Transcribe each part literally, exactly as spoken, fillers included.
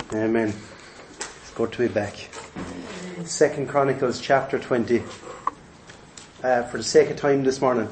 Amen. It's good to be back. Second Chronicles chapter twenty. Uh, for the sake of time this morning,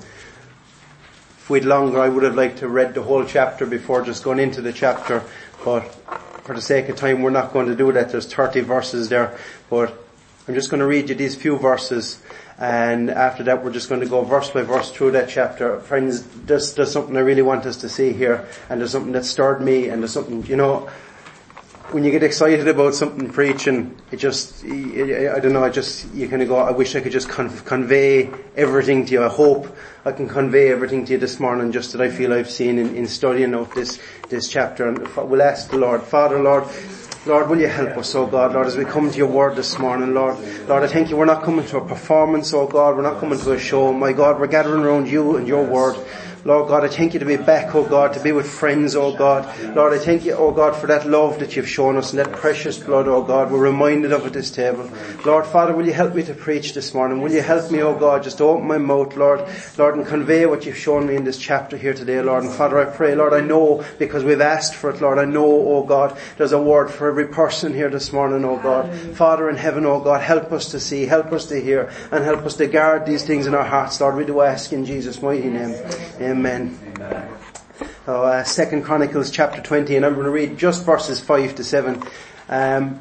if we'd longer, I would have liked to read the whole chapter before just going into the chapter, but for the sake of time, we're not going to do that. There's thirty verses there, but I'm just going to read you these few verses, and after that we're just going to go verse by verse through that chapter. Friends, there's, there's something I really want us to see here, and there's something that stirred me, and there's something, you know, when you get excited about something preaching, it just, I don't know, I just, you kind of go, I wish I could just con- convey everything to you. I hope I can convey everything to you this morning, just that I feel I've seen in, in studying out this, this chapter. And we'll ask the Lord, Father, Lord, Lord, will you help us, oh God, Lord, as we come to your word this morning, Lord. Lord, I thank you, we're not coming to a performance, oh God, we're not coming to a show, my God, we're gathering around you and your word. Lord God, I thank you to be back, oh God, to be with friends, oh God. Lord, I thank you, oh God, for that love that you've shown us and that precious blood, oh God, we're reminded of at this table. Lord, Father, will you help me to preach this morning? Will you help me, oh God, just to open my mouth, Lord, Lord, and convey what you've shown me in this chapter here today, Lord. And Father, I pray, Lord, I know, because we've asked for it, Lord, I know, oh God, there's a word for every person here this morning, oh God. Father in heaven, oh God, help us to see, help us to hear, and help us to guard these things in our hearts, Lord. We do ask in Jesus' mighty name. Amen. Amen. So, uh, Second Chronicles chapter twenty, and I'm going to read just verses five to seven. Um,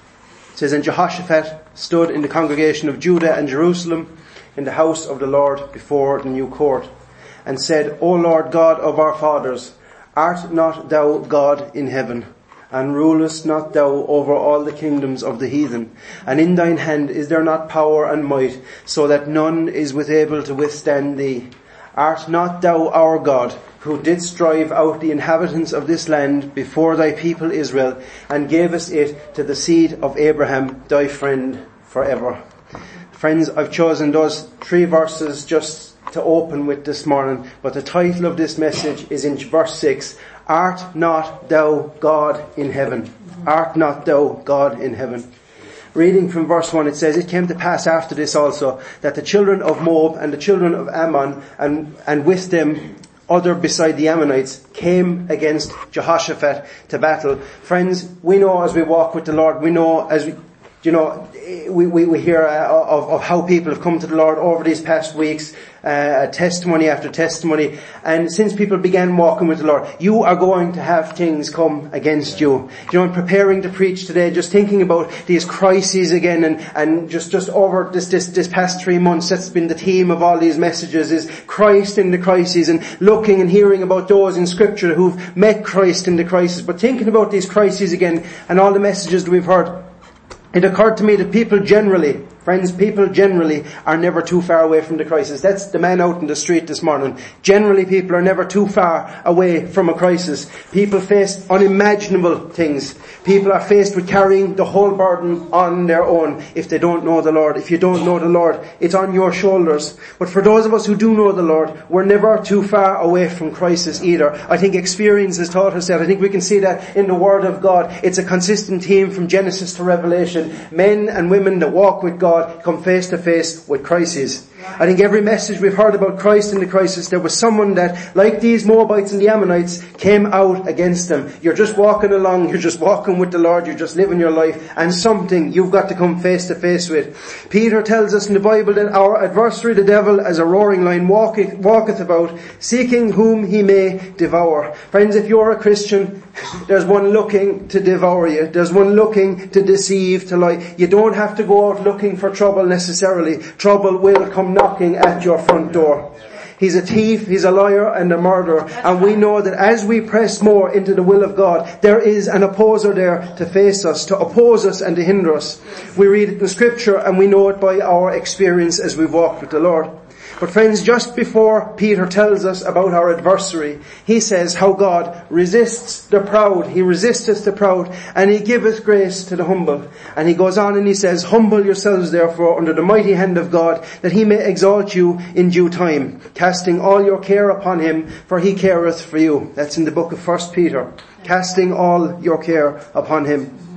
it says, And Jehoshaphat stood in the congregation of Judah and Jerusalem in the house of the Lord before the new court, and said, O Lord God of our fathers, art not thou God in heaven? And rulest not thou over all the kingdoms of the heathen? And in thine hand is there not power and might, so that none is with able to withstand thee? Art not thou our God, who didst drive out the inhabitants of this land before thy people Israel, and gavest it to the seed of Abraham, thy friend, forever? Friends, I've chosen those three verses just to open with this morning, but the title of this message is in verse six. Art not thou God in heaven? Art not thou God in heaven? Reading from verse one, it says, It came to pass after this also, that the children of Moab and the children of Ammon, and, and with them other beside the Ammonites, came against Jehoshaphat to battle. Friends, we know as we walk with the Lord, we know as we, you know, we, we, we hear uh, of, of how people have come to the Lord over these past weeks, uh, testimony after testimony. And since people began walking with the Lord, you are going to have things come against you. You know, I'm preparing to preach today, just thinking about these crises again, and, and just, just over this, this, this past three months, that's been the theme of all these messages, is Christ in the crises, and looking and hearing about those in Scripture who've met Christ in the crisis. But thinking about these crises again, and all the messages that we've heard, it occurred to me that people generally, friends, people generally are never too far away from the crisis. That's the man out in the street this morning. Generally, people are never too far away from a crisis. People face unimaginable things. People are faced with carrying the whole burden on their own if they don't know the Lord. If you don't know the Lord, it's on your shoulders. But for those of us who do know the Lord, we're never too far away from crisis either. I think experience has taught us that. I think we can see that in the Word of God. It's a consistent theme from Genesis to Revelation. Men and women that walk with God come face to face with crises. I think every message we've heard about Christ in the crisis, there was someone that, like these Moabites and the Ammonites, came out against them. You're just walking along, you're just walking with the Lord, you're just living your life, and something you've got to come face to face with. Peter tells us in the Bible that our adversary, the devil, as a roaring lion, walketh, walketh about, seeking whom he may devour. Friends, if you're a Christian, there's one looking to devour you. There's one looking to deceive, to lie. You don't have to go out looking for trouble necessarily. Trouble will come knocking at your front door. He's a thief, he's a liar and a murderer. And we know that as we press more into the will of God, there is an opposer there to face us, to oppose us and to hinder us. We read it in Scripture and we know it by our experience as we've walked with the Lord. But friends, just before Peter tells us about our adversary, he says how God resists the proud. He resisteth the proud, and he giveth grace to the humble. And he goes on and he says, Humble yourselves therefore under the mighty hand of God, that he may exalt you in due time, casting all your care upon him, for he careth for you. That's in the book of First Peter. Casting all your care upon him.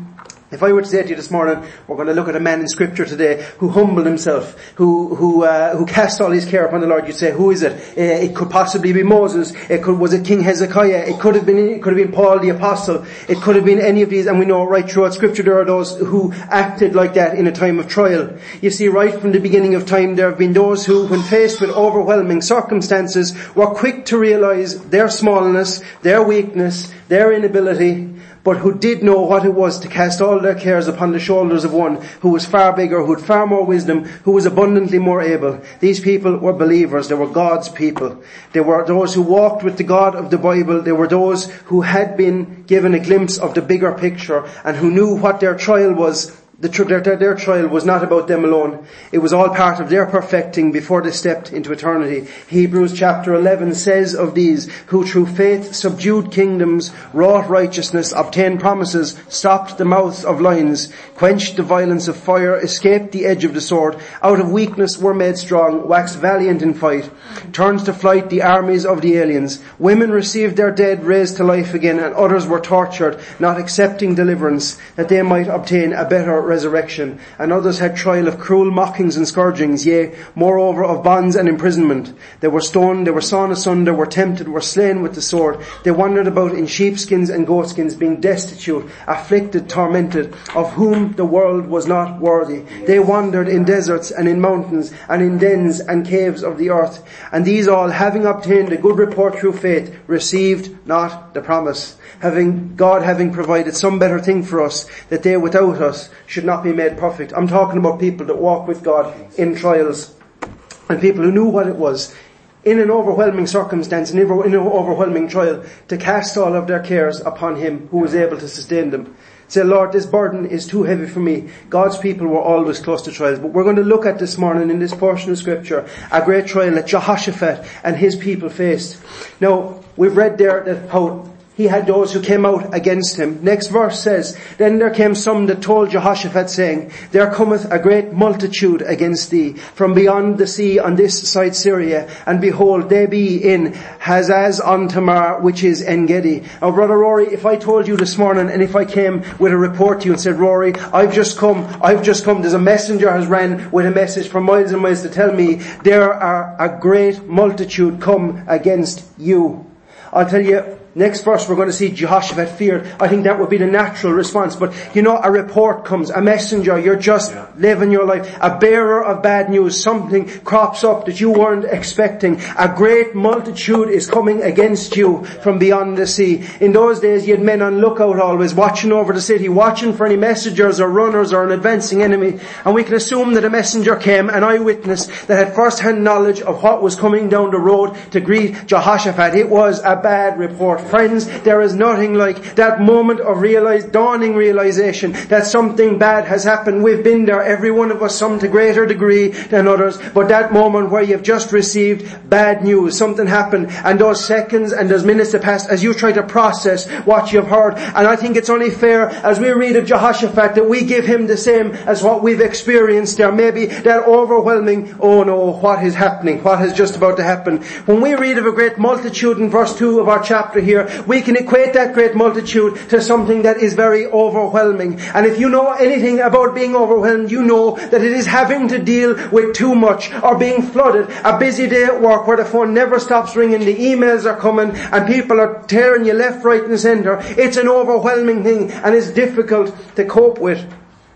If I were to say to you this morning, we're going to look at a man in Scripture today who humbled himself, who who uh, who cast all his care upon the Lord, you'd say, who is it? Uh, it could possibly be Moses. It could was it King Hezekiah? It could have been it could have been Paul the Apostle. It could have been any of these, and we know right throughout Scripture there are those who acted like that in a time of trial. You see, right from the beginning of time, there have been those who, when faced with overwhelming circumstances, were quick to realize their smallness, their weakness, their inability, but who did know what it was to cast all their cares upon the shoulders of one who was far bigger, who had far more wisdom, who was abundantly more able. These people were believers. They were God's people. They were those who walked with the God of the Bible. They were those who had been given a glimpse of the bigger picture and who knew what their trial was. The, their, their trial was not about them alone. It was all part of their perfecting before they stepped into eternity. Hebrews chapter eleven says of these, who through faith subdued kingdoms, wrought righteousness, obtained promises, stopped the mouths of lions, quenched the violence of fire, escaped the edge of the sword, out of weakness were made strong, waxed valiant in fight, turned to flight the armies of the aliens. Women received their dead raised to life again, and others were tortured, not accepting deliverance, that they might obtain a better resurrection. And others had trial of cruel mockings and scourgings, yea, moreover of bonds and imprisonment. They were stoned, they were sawn asunder, were tempted, were slain with the sword. They wandered about in sheepskins and goatskins, being destitute, afflicted, tormented, of whom the world was not worthy. They wandered in deserts and in mountains and in dens and caves of the earth. And these all, having obtained a good report through faith, received not the promise. Having God having provided some better thing for us, that they without us should not be made perfect. I'm talking about people that walk with God in trials, and people who knew what it was in an overwhelming circumstance, in an overwhelming trial, to cast all of their cares upon Him who was able to sustain them. Say, Lord, this burden is too heavy for me. God's people were always close to trials. But we're going to look at this morning in this portion of Scripture a great trial that Jehoshaphat and his people faced. Now, we've read there that how he had those who came out against him. Next verse says, then there came some that told Jehoshaphat, saying, there cometh a great multitude against thee from beyond the sea on this side Syria, and behold, they be in Hazaz on Tamar, which is En-gedi. Now, Brother Rory, if I told you this morning, and if I came with a report to you and said, Rory, I've just come, I've just come, there's a messenger has ran with a message from miles and miles to tell me there are a great multitude come against you. I'll tell you, next verse we're going to see Jehoshaphat feared. I think that would be the natural response. But you know, a report comes, a messenger, you're just yeah. living your life, a bearer of bad news, something crops up that you weren't expecting. A great multitude is coming against you from beyond the sea. In those days you had men on lookout always, watching over the city, watching for any messengers or runners or an advancing enemy. And we can assume that a messenger came, an eyewitness that had first-hand knowledge of what was coming down the road to greet Jehoshaphat. It was a bad report. Friends, there is nothing like that moment of realize, dawning realization that something bad has happened. We've been there, every one of us, some to greater degree than others. But that moment where you've just received bad news, something happened, and those seconds and those minutes that passed as you try to process what you've heard. And I think it's only fair, as we read of Jehoshaphat, that we give him the same as what we've experienced there. Maybe that overwhelming, oh no, what is happening? What is just about to happen? When we read of a great multitude in verse two of our chapter here, we can equate that great multitude to something that is very overwhelming. And if you know anything about being overwhelmed, you know that it is having to deal with too much, or being flooded. A busy day at work where the phone never stops ringing, the emails are coming, and people are tearing you left, right and centre. It's an overwhelming thing, and it's difficult to cope with.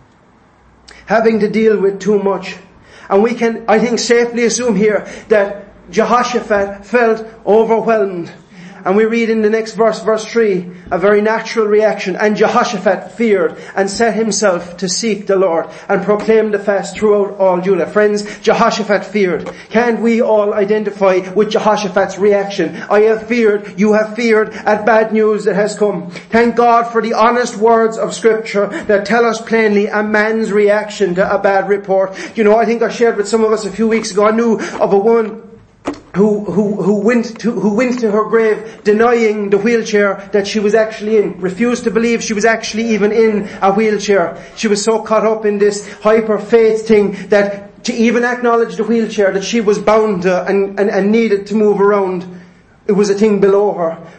Having to deal with too much. And we can, I think, safely assume here that Jehoshaphat felt overwhelmed. And we read in the next verse, verse three, a very natural reaction. And Jehoshaphat feared and set himself to seek the Lord and proclaimed the fast throughout all Judah. Friends, Jehoshaphat feared. Can't we all identify with Jehoshaphat's reaction? I have feared, you have feared at bad news that has come. Thank God for the honest words of Scripture that tell us plainly a man's reaction to a bad report. You know, I think I shared with some of us a few weeks ago, I knew of a woman Who, who, who went to, who went to her grave denying the wheelchair that she was actually in, refused to believe she was actually even in a wheelchair. She was so caught up in this hyper faith thing that to even acknowledge the wheelchair that she was bound to and, and, and needed to move around, it was a thing below her.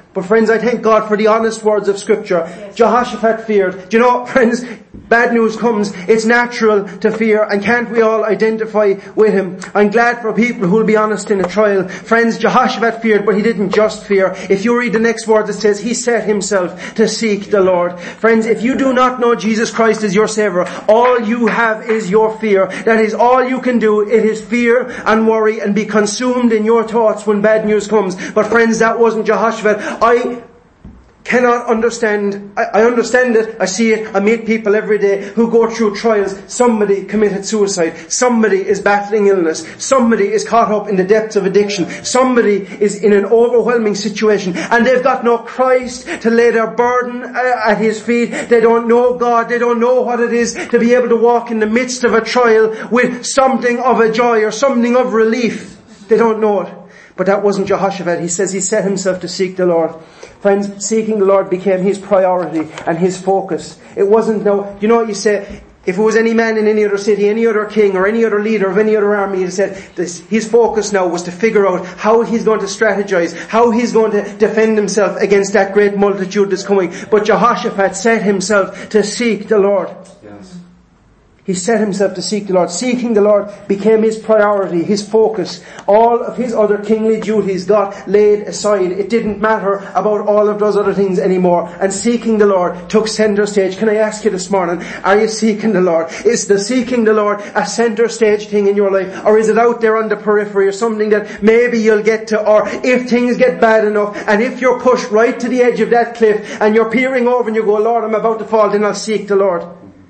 But friends, I thank God for the honest words of Scripture. Yes. Jehoshaphat feared. Do you know, friends, bad news comes. It's natural to fear, and can't we all identify with him? I'm glad for people who will be honest in a trial. Friends, Jehoshaphat feared, but he didn't just fear. If you read the next words, it says he set himself to seek the Lord. Friends, if you do not know Jesus Christ as your Savior, all you have is your fear. That is all you can do. It is fear and worry and be consumed in your thoughts when bad news comes. But friends, that wasn't Jehoshaphat. I cannot understand, I, I understand it, I see it, I meet people every day who go through trials. Somebody committed suicide, somebody is battling illness, somebody is caught up in the depths of addiction, somebody is in an overwhelming situation, and they've got no Christ to lay their burden at his feet. They don't know God, they don't know what it is to be able to walk in the midst of a trial with something of a joy or something of relief. They don't know it. But that wasn't Jehoshaphat. He says he set himself to seek the Lord. Friends, seeking the Lord became his priority and his focus. It wasn't no, you know what you say, if it was any man in any other city, any other king or any other leader of any other army, he said this, his focus now was to figure out how he's going to strategize, how he's going to defend himself against that great multitude that's coming. But Jehoshaphat set himself to seek the Lord. Yes. He set himself to seek the Lord. Seeking the Lord became his priority, his focus. All of his other kingly duties got laid aside. It didn't matter about all of those other things anymore. And seeking the Lord took center stage. Can I ask you this morning, are you seeking the Lord? Is the seeking the Lord a center stage thing in your life? Or is it out there on the periphery or something that maybe you'll get to? Or if things get bad enough and if you're pushed right to the edge of that cliff and you're peering over and you go, Lord, I'm about to fall, then I'll seek the Lord.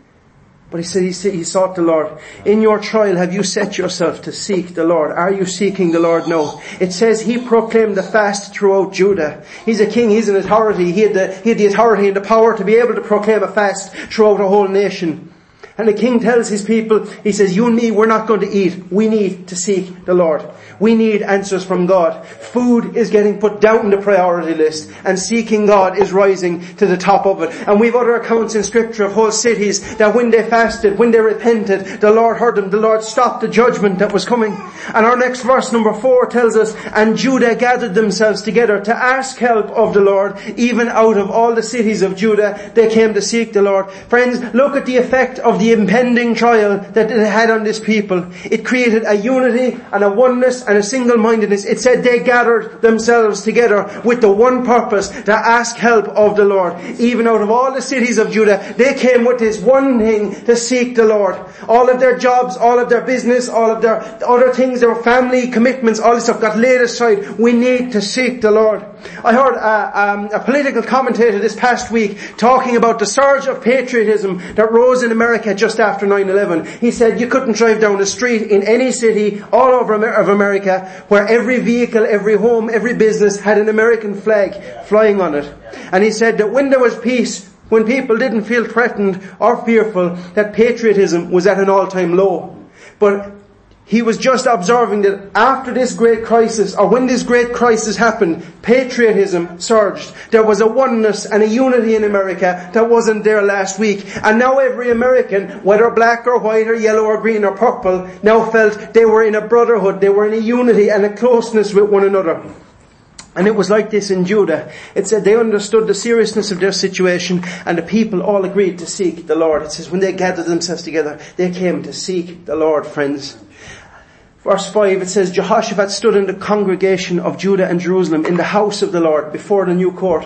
But he said he, he sought the Lord. In your trial, have you set yourself to seek the Lord? Are you seeking the Lord? No. It says he proclaimed the fast throughout Judah. He's a king, he's an authority. He had the, he had the authority and the power to be able to proclaim a fast throughout a whole nation. And the king tells his people, he says, you and me, we're not going to eat. We need to seek the Lord. We need answers from God. Food is getting put down the priority list, and seeking God is rising to the top of it. And we've other accounts in Scripture of whole cities that when they fasted, when they repented, the Lord heard them. The Lord stopped the judgment that was coming. And our next verse, number four, tells us, and Judah gathered themselves together to ask help of the Lord. Even out of all the cities of Judah, they came to seek the Lord. Friends, look at the effect of the impending trial that it had on this people. It created a unity and a oneness and a single-mindedness. It said they gathered themselves together with the one purpose, to ask help of the Lord. Even out of all the cities of Judah, they came with this one thing, to seek the Lord. All of their jobs, all of their business, all of their other things, their family commitments, all this stuff got laid aside. We need to seek the Lord. I heard a, um, a political commentator this past week talking about the surge of patriotism that rose in America just after nine eleven. He said you couldn't drive down the street in any city all over Amer- of America where every vehicle, every home, every business had an American flag yeah. flying on it. Yeah. And he said that when there was peace, when people didn't feel threatened or fearful, that patriotism was at an all-time low. But he was just observing that after this great crisis, or when this great crisis happened, patriotism surged. There was a oneness and a unity in America that wasn't there last week. And now every American, whether black or white or yellow or green or purple, now felt they were in a brotherhood, they were in a unity and a closeness with one another. And it was like this in Judah. It said they understood the seriousness of their situation, and the people all agreed to seek the Lord. It says when they gathered themselves together, they came to seek the Lord, friends. Verse five, it says, Jehoshaphat stood in the congregation of Judah and Jerusalem in the house of the Lord before the new court.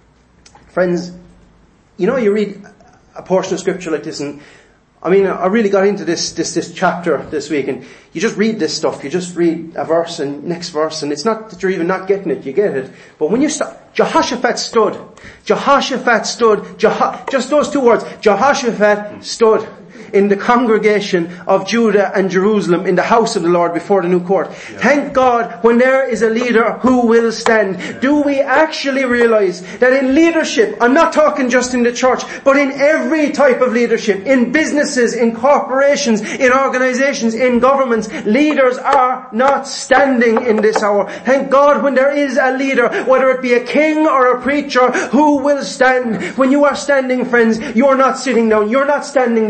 Friends, you know, you read a portion of Scripture like this, and I mean, I really got into this, this, this chapter this week, and you just read this stuff. You just read a verse and next verse, and it's not that you're even not getting it, you get it. But when you start, Jehoshaphat stood. Jehoshaphat stood. Jeho- just those two words. Jehoshaphat stood in the congregation of Judah and Jerusalem in the house of the Lord before the new court. Yeah. Thank God when there is a leader who will stand. Yeah. Do we actually realize that in leadership, I'm not talking just in the church, but in every type of leadership, in businesses, in corporations, in organizations, in governments, leaders are not standing in this hour. Thank God when there is a leader, whether it be a king or a preacher, who will stand. When you are standing, friends, you're not sitting down, you're not standing this morning.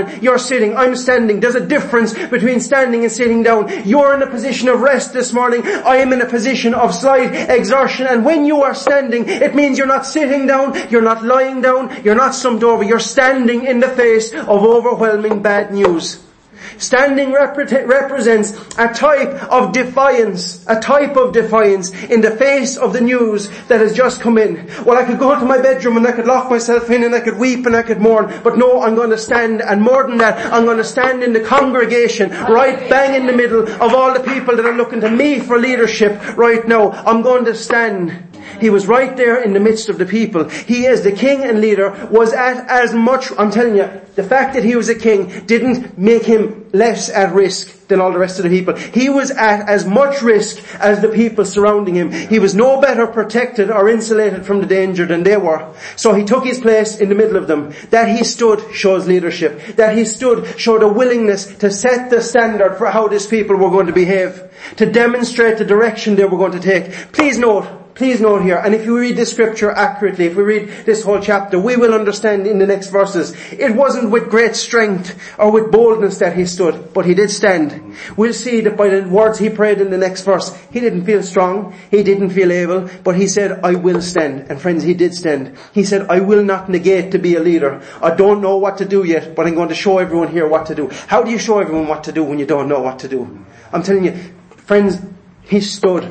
man, you're sitting, I'm standing. There's a difference between standing and sitting down. You're in a position of rest this morning. I am in a position of slight exertion. And when you are standing, it means you're not sitting down, you're not lying down, you're not slumped over, you're standing in the face of overwhelming bad news. Standing repre- represents a type of defiance, a type of defiance in the face of the news that has just come in. Well, I could go into my bedroom and I could lock myself in and I could weep and I could mourn, but no, I'm going to stand, and more than that, I'm going to stand in the congregation, right bang in the middle of all the people that are looking to me for leadership right now. I'm going to stand. He was right there in the midst of the people. He, as the king and leader, was at as much, I'm telling you, the fact that he was a king didn't make him less at risk than all the rest of the people. He was at as much risk as the people surrounding him. He was no better protected or insulated from the danger than they were. So he took his place in the middle of them. That he stood shows leadership. That he stood showed a willingness to set the standard for how these people were going to behave, to demonstrate the direction they were going to take. Please note, Please note here, and if you read this scripture accurately, if we read this whole chapter, we will understand in the next verses, it wasn't with great strength or with boldness that he stood, but he did stand. We'll see that by the words he prayed in the next verse, he didn't feel strong, he didn't feel able, but he said, I will stand. And friends, he did stand. He said, I will not negate to be a leader. I don't know what to do yet, but I'm going to show everyone here what to do. How do you show everyone what to do when you don't know what to do? I'm telling you, friends, he stood.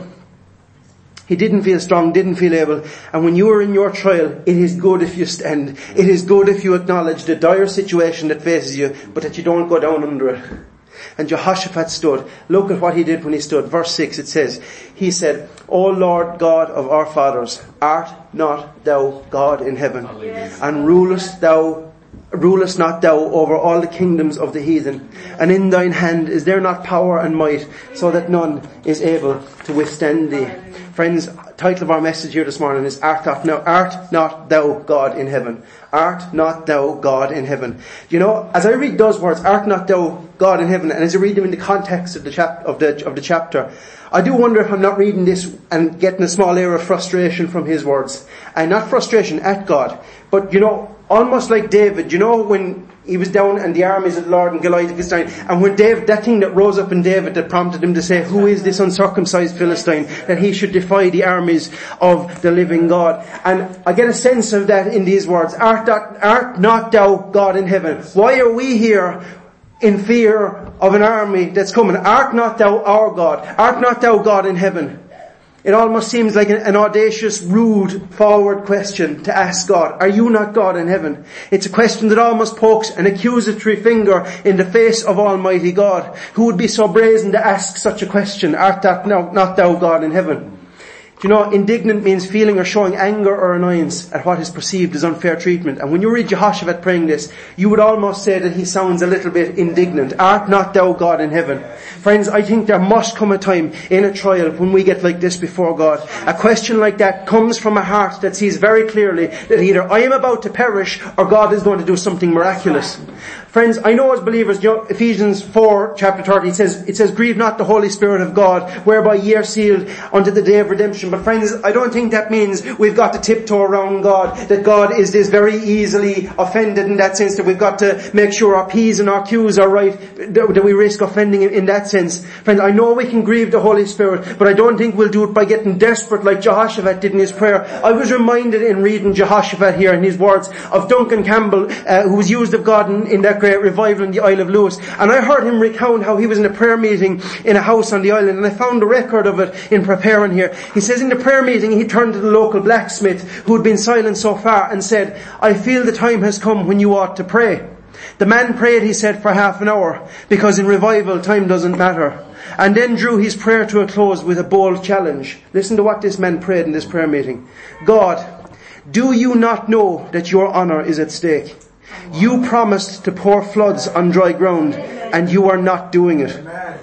He didn't feel strong, didn't feel able. And when you are in your trial, it is good if you stand. It is good if you acknowledge the dire situation that faces you, but that you don't go down under it. And Jehoshaphat stood. Look at what he did when he stood. Verse six, it says, he said, O Lord God of our fathers, art not thou God in heaven? And rulest thou Rulest not thou over all the kingdoms of the heathen? And in thine hand is there not power and might, so that none is able to withstand thee? Friends, title of our message here this morning is Art not, now, art not thou God in heaven? Art not thou God in heaven? You know, as I read those words, art not thou God in heaven, and as I read them in the context of the chap of the of the chapter, I do wonder if I'm not reading this and getting a small air of frustration from his words. And not frustration at God, but you know, almost like David, you know, when he was down and the armies of the Lord and Goliath against Philistine, and when David, that thing that rose up in David that prompted him to say, who is this uncircumcised Philistine, that he should defy the armies of the living God? And I get a sense of that in these words, art, that, art not thou God in heaven? Why are we here in fear of an army that's coming? Art not thou our God? Art not thou God in heaven? It almost seems like an, an audacious, rude, forward question to ask God. Are you not God in heaven? It's a question that almost pokes an accusatory finger in the face of Almighty God. Who would be so brazen to ask such a question? Art that no, not thou God in heaven? You know, indignant means feeling or showing anger or annoyance at what is perceived as unfair treatment. And when you read Jehoshaphat praying this, you would almost say that he sounds a little bit indignant. Art not thou God in heaven? Friends, I think there must come a time in a trial when we get like this before God. A question like that comes from a heart that sees very clearly that either I am about to perish or God is going to do something miraculous. Friends, I know as believers, you know, Ephesians four, chapter thirty, it says, it says, grieve not the Holy Spirit of God, whereby ye are sealed unto the day of redemption. But friends, I don't think that means we've got to tiptoe around God, that God is this very easily offended in that sense, that we've got to make sure our P's and our Q's are right, that we risk offending Him in that sense. Friends, I know we can grieve the Holy Spirit, but I don't think we'll do it by getting desperate like Jehoshaphat did in his prayer. I was reminded in reading Jehoshaphat here in his words of Duncan Campbell, uh, who was used of God in, in that great revival in the Isle of Lewis. And I heard him recount how he was in a prayer meeting in a house on the island, and I found a record of it in preparing here. He says in the prayer meeting he turned to the local blacksmith who had been silent so far and said, I feel the time has come when you ought to pray. The man prayed, he said, for half an hour, because in revival time doesn't matter. And then drew his prayer to a close with a bold challenge. Listen to what this man prayed in this prayer meeting. God, do you not know that your honor is at stake? You promised to pour floods on dry ground, and you are not doing it.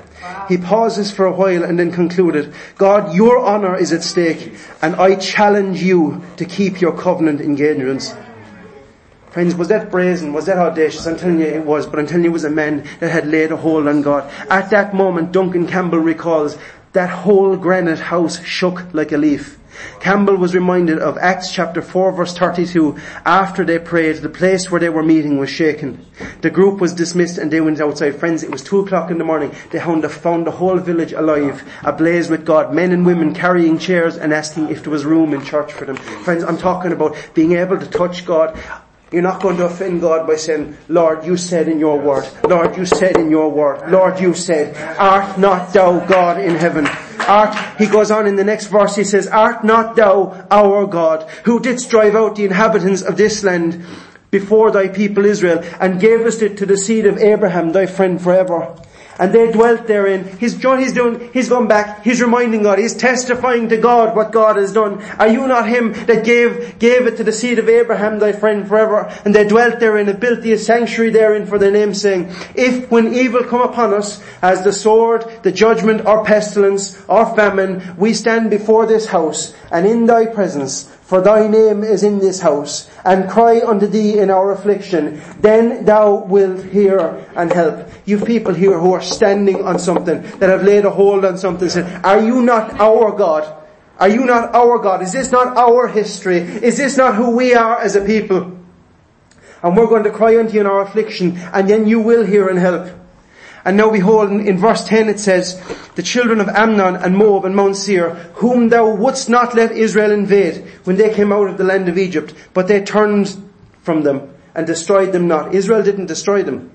He pauses for a while and then concluded, God, your honor is at stake, and I challenge you to keep your covenant engagements. Friends, was that brazen? Was that audacious? I'm telling you it was, but I'm telling you it was a man that had laid a hold on God. At that moment, Duncan Campbell recalls, that whole granite house shook like a leaf. Campbell was reminded of Acts chapter four verse thirty-two. After they prayed, the place where they were meeting was shaken. The group was dismissed and they went outside. Friends, it was two o'clock in the morning. They found the, found the whole village alive, ablaze with God. Men and women carrying chairs and asking if there was room in church for them. Friends, I'm talking about being able to touch God. You're not going to offend God by saying, Lord, you said in your word. Lord, you said in your word. Lord, you said, art not thou God in heaven? Art, he goes on in the next verse, he says, art not thou our God, who didst drive out the inhabitants of this land before thy people Israel, and gavest it to the seed of Abraham, thy friend forever? And they dwelt therein. He's, he's doing, he's going back, he's reminding God, he's testifying to God what God has done. Are you not him that gave, gave it to the seed of Abraham, thy friend forever? And they dwelt therein and built thee a sanctuary therein for their name, saying, if when evil come upon us, as the sword, the judgment, or pestilence, or famine, we stand before this house, and in thy presence, for thy name is in this house, and cry unto thee in our affliction, then thou wilt hear and help. You people here who are standing on something, that have laid a hold on something, said, are you not our God? Are you not our God? Is this not our history? Is this not who we are as a people? And we're going to cry unto you in our affliction, and then you will hear and help. And now behold, in, in verse ten it says, the children of Ammon and Moab and Mount Seir, whom thou wouldst not let Israel invade when they came out of the land of Egypt, but they turned from them and destroyed them not. Israel didn't destroy them.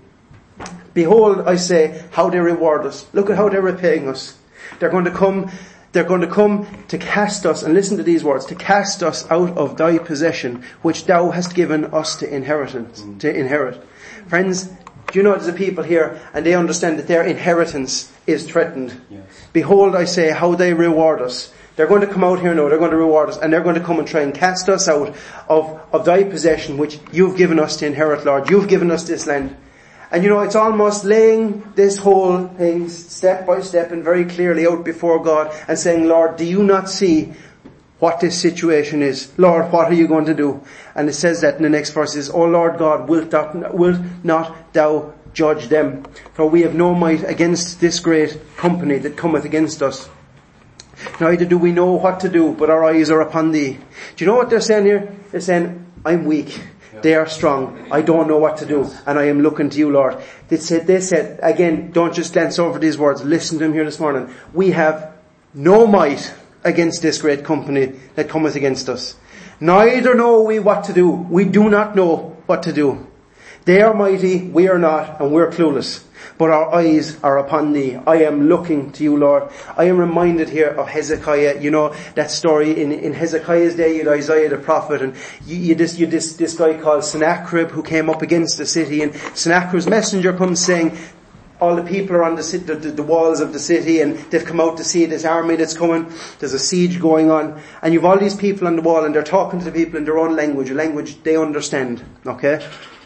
Behold, I say, how they reward us. Look at how they're repaying us. They're going to come, they're going to come to cast us, and listen to these words, to cast us out of thy possession, which thou hast given us to inheritance, to inherit. Friends, do you know there's a people here and they understand that their inheritance is threatened? Yes. Behold, I say, how they reward us. They're going to come out here now, they're going to reward us, and they're going to come and try and cast us out of, of thy possession, which you've given us to inherit, Lord. You've given us this land. And you know, it's almost laying this whole thing step by step and very clearly out before God and saying, Lord, do you not see what this situation is? Lord, what are you going to do? And it says that in the next verse is, O Lord God, wilt, thou, wilt not thou judge them? For we have no might against this great company that cometh against us. Neither do we know what to do, but our eyes are upon thee. Do you know what they're saying here? They're saying, I'm weak. They are strong. I don't know what to do. And I am looking to you, Lord. They said, they said, again, don't just glance over these words. Listen to them here this morning. We have no might against this great company that cometh against us. Neither know we what to do. We do not know what to do. They are mighty, we are not, and we're clueless. But our eyes are upon thee. I am looking to you, Lord. I am reminded here of Hezekiah. You know, that story in, in Hezekiah's day, you had Isaiah the prophet, and you, you this, you this, this guy called Sennacherib who came up against the city, and Sennacherib's messenger comes saying, all the people are on the, the, the walls of the city, and they've come out to see this army that's coming. There's a siege going on, and you've all these people on the wall, and they're talking to the people in their own language, a language they understand, okay?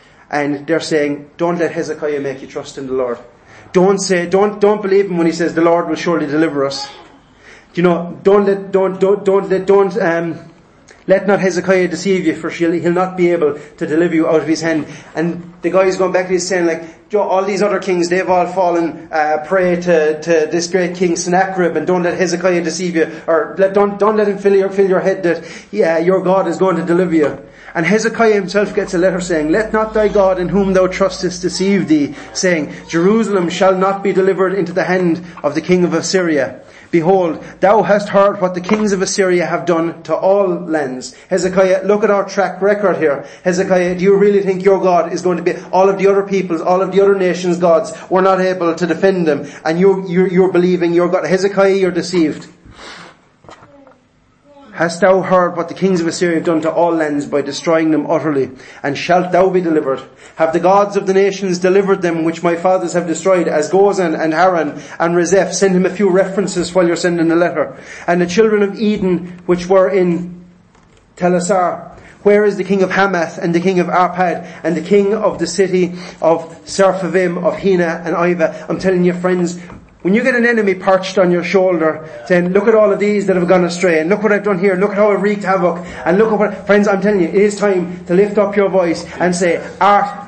And they're saying, don't let Hezekiah make you trust in the Lord. Don't say, don't, don't believe him when he says the Lord will surely deliver us. You know, don't let, don't, don't, don't let, don't, um, let not Hezekiah deceive you, for he'll, he'll not be able to deliver you out of his hand. And the guy's going back to his saying like, all these other kings, they've all fallen uh, prey to, to this great king Sennacherib, and don't let Hezekiah deceive you, or let, don't, don't let him fill your, fill your head that, yeah, your God is going to deliver you. And Hezekiah himself gets a letter saying, let not thy God in whom thou trustest deceive thee, saying, Jerusalem shall not be delivered into the hand of the king of Assyria. Behold, thou hast heard what the kings of Assyria have done to all lands. Hezekiah, look at our track record here. Hezekiah, do you really think your God is going to be, all of the other peoples, all of the other nations' gods, we're not able to defend them, and you're, you're, you're believing your God? Hezekiah, you're deceived. Hast thou heard what the kings of Assyria have done to all lands by destroying them utterly? And shalt thou be delivered? Have the gods of the nations delivered them which my fathers have destroyed, as Gozan and Haran and Rezeph? Send him a few references while you're sending the letter. And the children of Eden which were in Telassar. Where is the king of Hamath and the king of Arpad and the king of the city of Sepharvaim, of Hena and Iva? I'm telling you, friends, when you get an enemy perched on your shoulder saying, look at all of these that have gone astray, and look what I've done here, look at how I've wreaked havoc, and look at what, friends, I'm telling you, it is time to lift up your voice and say, art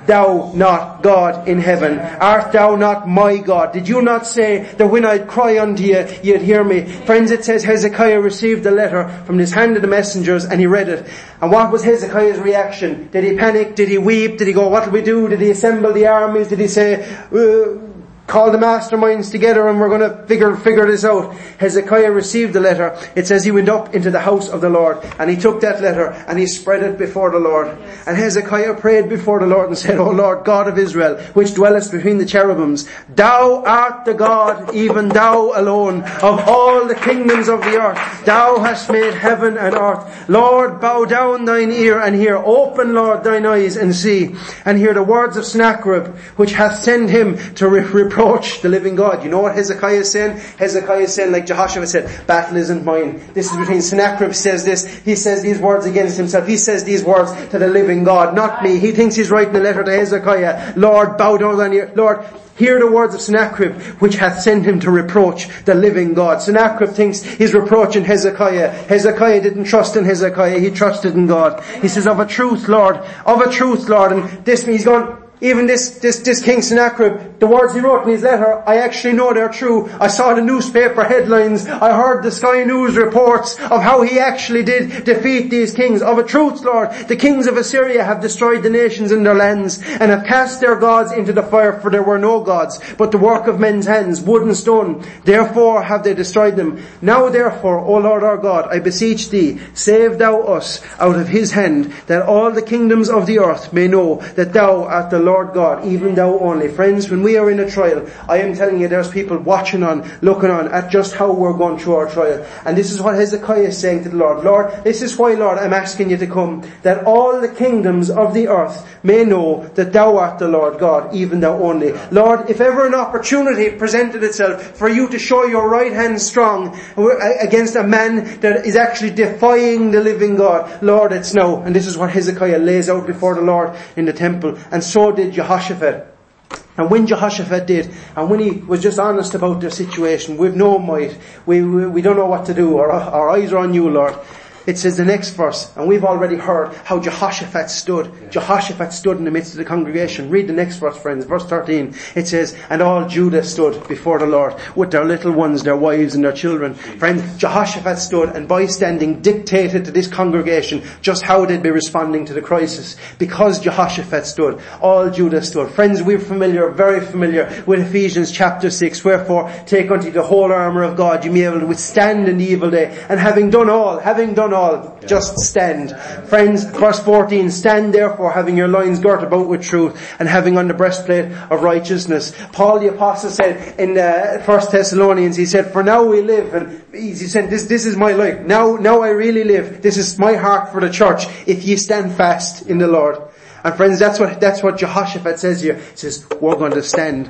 thou not God in heaven? Art thou not my God? Did you not say that when I'd cry unto you, you'd hear me? Friends, it says Hezekiah received the letter from his hand of the messengers and he read it. And what was Hezekiah's reaction? Did he panic? Did he weep? Did he go, what do we do? Did he assemble the armies? Did he say, uh, call the masterminds together and we're going to figure figure this out? Hezekiah received the letter. It says he went up into the house of the Lord and he took that letter and he spread it before the Lord. Yes. And Hezekiah prayed before the Lord and said, O Lord God of Israel, which dwellest between the cherubims, thou art the God, even thou alone, of all the kingdoms of the earth. Thou hast made heaven and earth. Lord, bow down thine ear and hear. Open, Lord, thine eyes and see, and hear the words of Sennacherib, which hath sent him to re- reproach the living God. You know what Hezekiah is saying? Hezekiah is saying, like Jehoshaphat said, battle isn't mine. This is between Sennacherib says this. He says these words against himself. He says these words to the living God, not me. He thinks he's writing a letter to Hezekiah. Lord, bow down thine ear. Lord, hear the words of Sennacherib, which hath sent him to reproach the living God. Sennacherib thinks he's reproaching Hezekiah. Hezekiah didn't trust in Hezekiah. He trusted in God. He says, of a truth, Lord, of a truth, Lord. And this, he's going, even this, this, this King Sennacherib, the words he wrote in his letter, I actually know they're true. I saw the newspaper headlines. I heard the Sky News reports of how he actually did defeat these kings. Of a truth, Lord, the kings of Assyria have destroyed the nations in their lands and have cast their gods into the fire, for there were no gods, but the work of men's hands, wood and stone. Therefore have they destroyed them. Now therefore, O Lord our God, I beseech thee, save thou us out of his hand, that all the kingdoms of the earth may know that thou art the Lord God, even thou only. Friends, when we are in a trial, I am telling you, there's people watching on, looking on at just how we're going through our trial. And this is what Hezekiah is saying to the Lord. Lord, this is why, Lord, I'm asking you to come, that all the kingdoms of the earth may know that thou art the Lord God, even thou only. Lord, if ever an opportunity presented itself for you to show your right hand strong against a man that is actually defying the living God, Lord, it's now. And this is what Hezekiah lays out before the Lord in the temple. And so did Jehoshaphat. And when Jehoshaphat did, and when he was just honest about their situation, we've no might, we, we, we don't know what to do, our, our eyes are on you, Lord. It says the next verse, and we've already heard how Jehoshaphat stood. Yeah. Jehoshaphat stood in the midst of the congregation. Read the next verse, friends, verse thirteen. It says, and all Judah stood before the Lord with their little ones, their wives and their children. Friends, Jehoshaphat stood and by standing dictated to this congregation just how they'd be responding to the crisis. Because Jehoshaphat stood, all Judah stood. Friends, we're familiar, very familiar with Ephesians chapter six. Wherefore, take unto you the whole armour of God, you may be able to withstand in the evil day. And having done all, having done all, just stand. Friends, verse fourteen, stand therefore, having your loins girt about with truth, and having on the breastplate of righteousness. Paul the apostle said in uh, First Thessalonians, he said, for now we live, and he said, this, this is my life. Now, now I really live. This is my heart for the church, if ye stand fast in the Lord. And friends, that's what, that's what Jehoshaphat says here. He says, we're going to stand.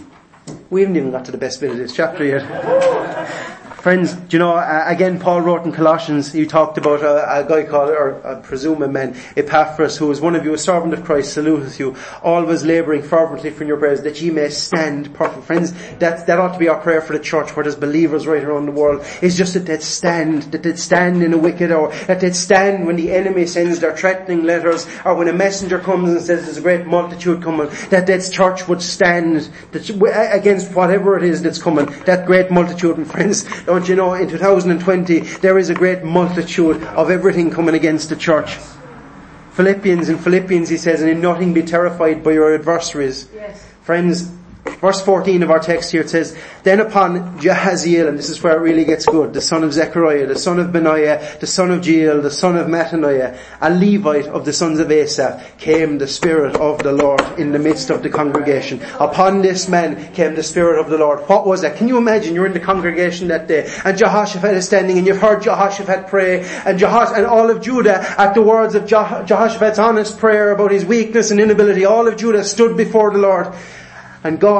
We haven't even got to the best bit of this chapter yet. Friends, do you know, uh, again, Paul wrote in Colossians, he talked about a, a guy called, or I presume a man, Epaphras, who was one of you, a servant of Christ, saluteth you, always labouring fervently for your prayers, that ye may stand perfect. Friends, that, that ought to be our prayer for the church, where there's believers right around the world, is just that they'd stand, that they'd stand in a wicked hour, that they'd stand when the enemy sends their threatening letters, or when a messenger comes and says there's a great multitude coming, that that church would stand against whatever it is that's coming, that great multitude. And friends, don't you know, in two thousand twenty, there is a great multitude of everything coming against the church. Philippians, in Philippians he says, and in nothing be terrified by your adversaries. Yes. Friends, verse fourteen of our text here, it says, then upon Jahaziel, and this is where it really gets good, the son of Zechariah, the son of Benaiah, the son of Jeiel, the son of Mattaniah, a Levite of the sons of Asaph, came the Spirit of the Lord in the midst of the congregation. Upon this man came the Spirit of the Lord. What was that? Can you imagine you're in the congregation that day, and Jehoshaphat is standing, and you've heard Jehoshaphat pray, and Jehosh- and all of Judah, at the words of Je- Jehoshaphat's honest prayer about his weakness and inability, all of Judah stood before the Lord. And God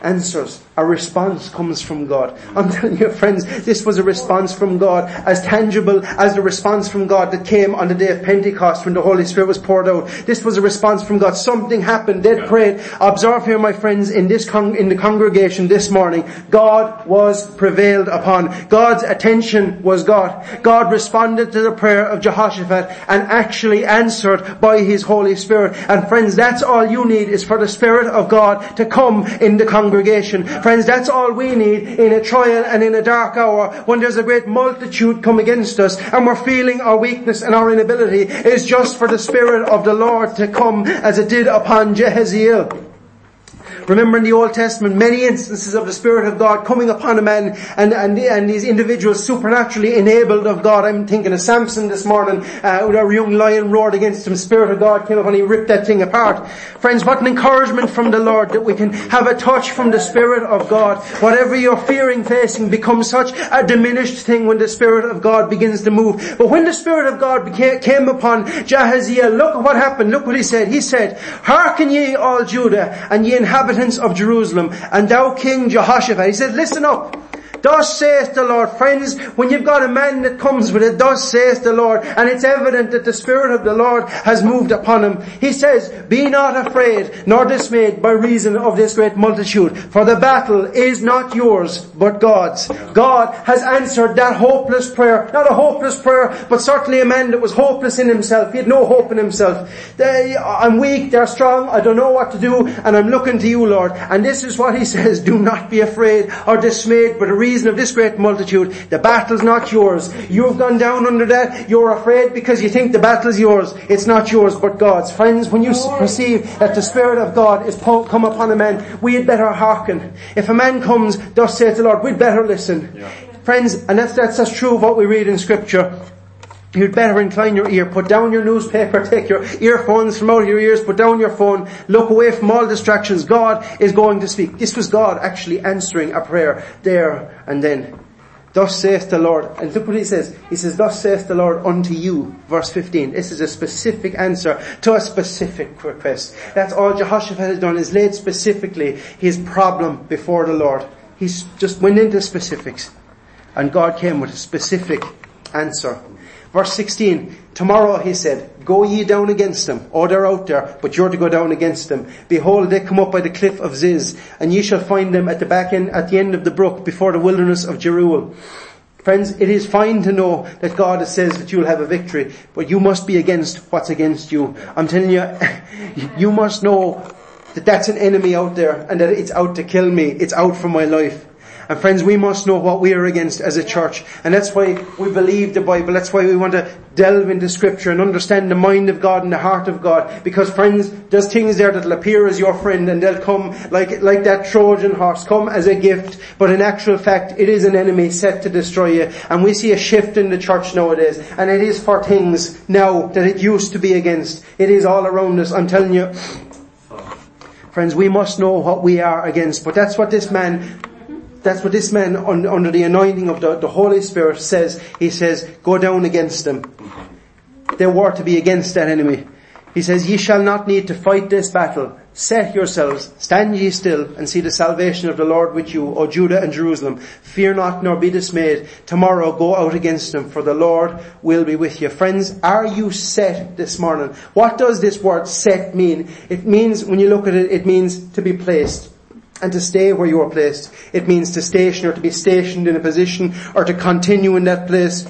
answers. A response comes from God. I'm telling you, friends, this was a response from God, as tangible as the response from God that came on the day of Pentecost when the Holy Spirit was poured out. This was a response from God. Something happened. They prayed. Observe here, my friends, in this con- in the congregation this morning, God was prevailed upon. God's attention was God. God responded to the prayer of Jehoshaphat and actually answered by His Holy Spirit. And friends, that's all you need, is for the Spirit of God to come in the congregation. Friends, that's all we need in a trial and in a dark hour when there's a great multitude come against us and we're feeling our weakness and our inability, is just for the Spirit of the Lord to come as it did upon Jehaziel. Remember in the Old Testament, many instances of the Spirit of God coming upon a man and, and, and these individuals supernaturally enabled of God. I'm thinking of Samson this morning, uh, with our young lion roared against him. Spirit of God came upon him, he ripped that thing apart. Friends, what an encouragement from the Lord that we can have a touch from the Spirit of God. Whatever you're fearing facing becomes such a diminished thing when the Spirit of God begins to move. But when the Spirit of God became, came upon Jehaziel, look at what happened. Look what he said. He said, "Hearken ye all Judah, and ye inhabitants of Jerusalem, and thou King Jehoshaphat." He said, listen up. Thus saith the Lord. Friends, when you've got a man that comes with it, thus saith the Lord, and it's evident that the Spirit of the Lord has moved upon him. He says, "Be not afraid, nor dismayed by reason of this great multitude, for the battle is not yours, but God's." God has answered that hopeless prayer. Not a hopeless prayer, but certainly a man that was hopeless in himself. He had no hope in himself. They, I'm weak, they're strong, I don't know what to do, and I'm looking to you, Lord. And this is what he says, "Do not be afraid or dismayed by the reason of this great multitude. The battle's not yours. You've gone down under that. You're afraid because you think the battle's yours. It's not yours, but God's." Friends, when you perceive that the Spirit of God is come upon a man, we had better hearken. If a man comes, thus saith the Lord, we'd better listen. Yeah. Friends, and that's, that's, that's true of what we read in Scripture. You'd better incline your ear, put down your newspaper, take your earphones from out of your ears, put down your phone, look away from all distractions. God is going to speak. This was God actually answering a prayer there and then. "Thus saith the Lord," and look what he says. He says, "Thus saith the Lord unto you," verse fifteen. This is a specific answer to a specific request. That's all Jehoshaphat has done, is laid specifically his problem before the Lord. He's just went into specifics. And God came with a specific answer. Verse sixteen, "Tomorrow," he said, "go ye down against them." Oh, they're out there, but you're to go down against them. "Behold, they come up by the cliff of Ziz, and ye shall find them at the back end, at the end of the brook, before the wilderness of Jeruel." Friends, it is fine to know that God says that you'll have a victory, but you must be against what's against you. I'm telling you, you must know that that's an enemy out there, and that it's out to kill me. It's out for my life. And friends, we must know what we are against as a church. And that's why we believe the Bible. That's why we want to delve into Scripture and understand the mind of God and the heart of God. Because friends, there's things there that'll appear as your friend and they'll come like, like that Trojan horse, come as a gift. But in actual fact, it is an enemy set to destroy you. And we see a shift in the church nowadays. And it is for things now that it used to be against. It is all around us, I'm telling you. Friends, we must know what we are against. But that's what this man... That's what this man un, under the anointing of the, the Holy Spirit says. He says, go down against them. They were to be against that enemy. He says, "Ye shall not need to fight this battle. Set yourselves, stand ye still, and see the salvation of the Lord with you, O Judah and Jerusalem. Fear not, nor be dismayed. Tomorrow go out against them, for the Lord will be with you." Friends, are you set this morning? What does this word set mean? It means, when you look at it, it means to be placed. And to stay where you are placed. It means to station, or to be stationed in a position, or to continue in that place,